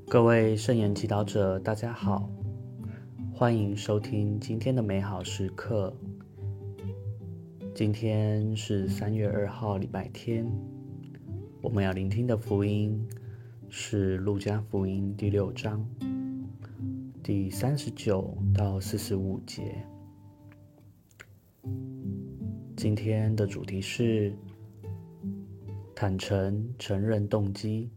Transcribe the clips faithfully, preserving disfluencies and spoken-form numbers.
各位圣言祈祷者，大家好，欢迎收听今天的美好时刻。今天是三月二号，礼拜天。我们要聆听的福音是路加福音第六章第三十九到四十五节。今天的主题是坦诚承认动机。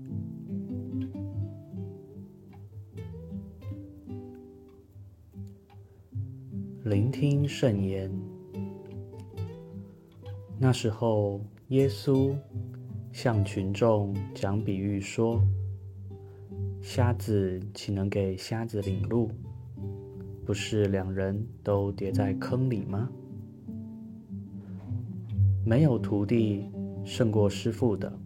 聆听圣言。那时候，耶稣向群众讲比喻说：瞎子岂能给瞎子领路？不是两人都跌在坑里吗？没有徒弟胜过师傅的，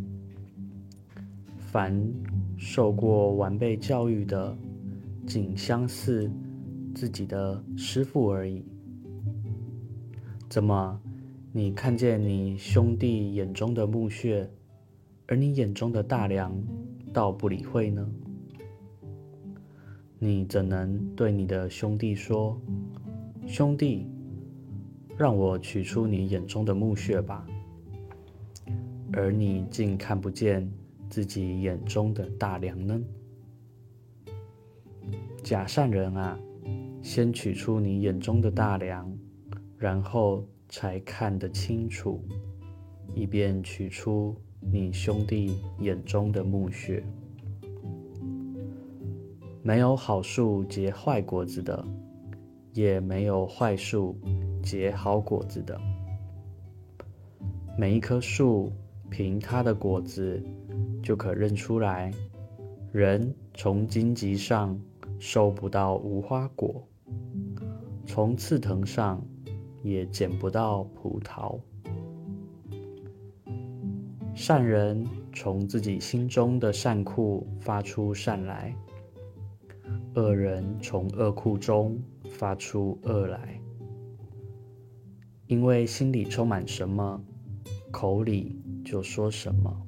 凡受过完备教育的，仅相似自己的师傅而已。怎么，你看见你兄弟眼中的木屑，而你眼中的大梁倒不理会呢？你怎能对你的兄弟说：兄弟，让我取出你眼中的木屑吧，而你竟看不见自己眼中的大梁呢？假善人啊，先取出你眼中的大梁，然后才看得清楚，以便取出你兄弟眼中的木屑。没有好树结坏果子的，也没有坏树结好果子的。每一棵树凭它的果子就可认出来，人从荆棘上收不到无花果，从刺藤上也捡不到葡萄。善人从自己心中的善库发出善来，恶人从恶库中发出恶来。因为心里充满什么，口里就说什么。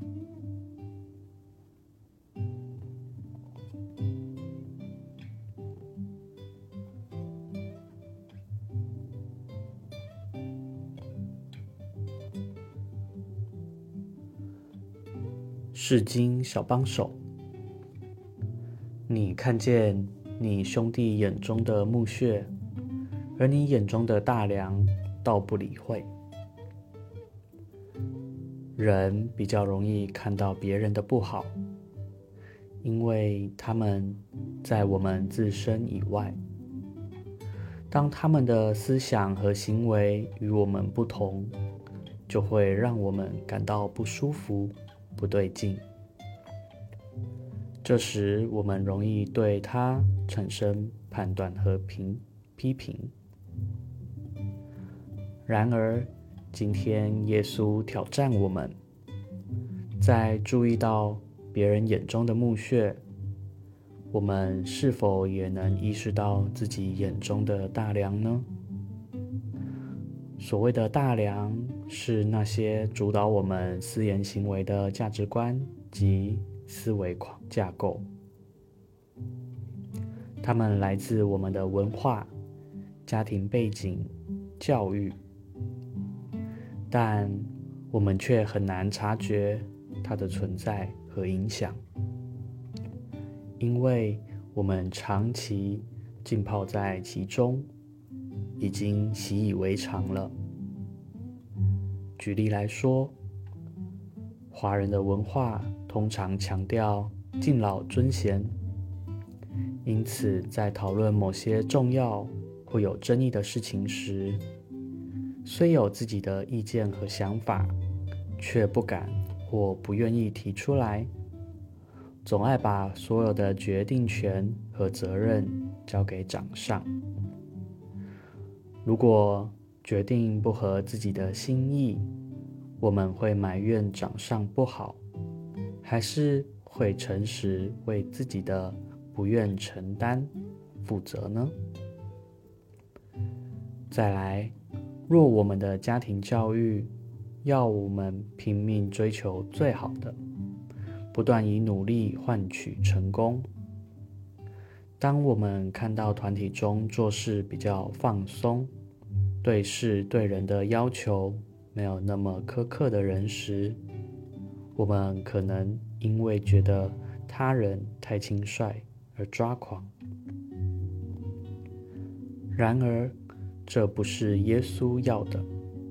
释经小帮手。你看见你兄弟眼中的木屑，而你眼中的大梁倒不理会。人比较容易看到别人的不好，因为他们在我们自身以外。当他们的思想和行为与我们不同，就会让我们感到不舒服、不对劲。这时我们容易对他产生判断和评批评。然而，今天耶稣挑战我们，在注意到别人眼中的木屑，我们是否也能意识到自己眼中的大梁呢？所谓的大梁，是那些主导我们思言行为的价值观及思维架构。它们来自我们的文化、家庭背景、教育，但我们却很难察觉它的存在和影响，因为我们长期浸泡在其中，已经习以为常了。举例来说，华人的文化通常强调敬老尊贤，因此在讨论某些重要或有争议的事情时，虽有自己的意见和想法，却不敢或不愿意提出来，总爱把所有的决定权和责任交给长上。如果决定不合自己的心意，我们会埋怨长上不好，还是会诚实为自己的不愿承担负责呢？再来，若我们的家庭教育要我们拼命追求最好的， 不断以努力换取成功。当我们看到团体中做事比较放松，对事对人的要求没有那么苛刻的人时，我们可能因为觉得他人太轻率而抓狂。然而，这不是耶稣要的。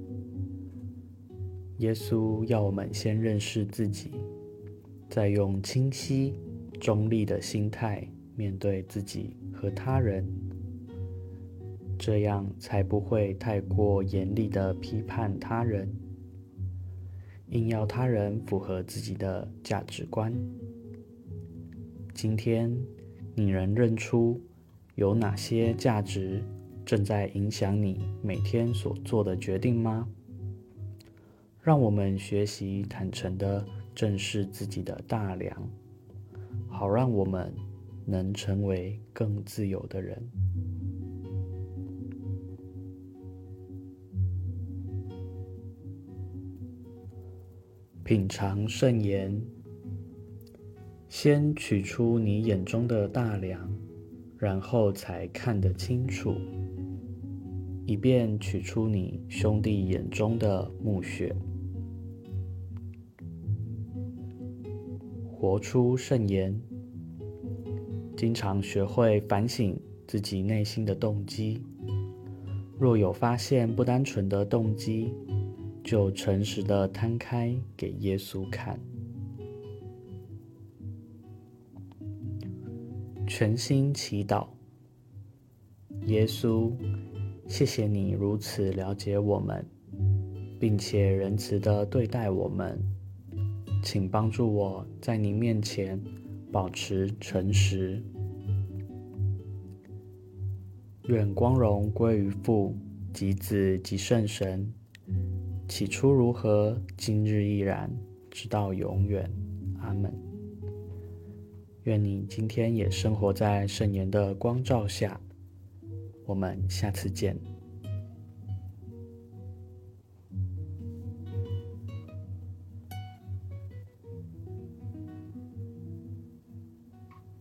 耶稣要我们先认识自己，再用清晰、中立的心态面对自己和他人，这样才不会太过严厉地批判他人，硬要他人符合自己的价值观。今天，你能认出有哪些价值正在影响你每天所做的决定吗？让我们学习坦诚地正视自己的大梁，好让我们能成为更自由的人。品尝圣言，先取出你眼中的大梁，然后才看得清楚，以便取出你兄弟眼中的木屑。活出圣言，经常学会反省自己内心的动机，若有发现不单纯的动机，就诚实地摊开给耶稣看。全心祈祷，耶稣，谢谢你如此了解我们，并且仁慈地对待我们，请帮助我在你面前保持诚实。愿光荣归于父及子及圣神，起初如何，今日依然，直到永远。阿们。愿你今天也生活在圣言的光照下。我们下次见。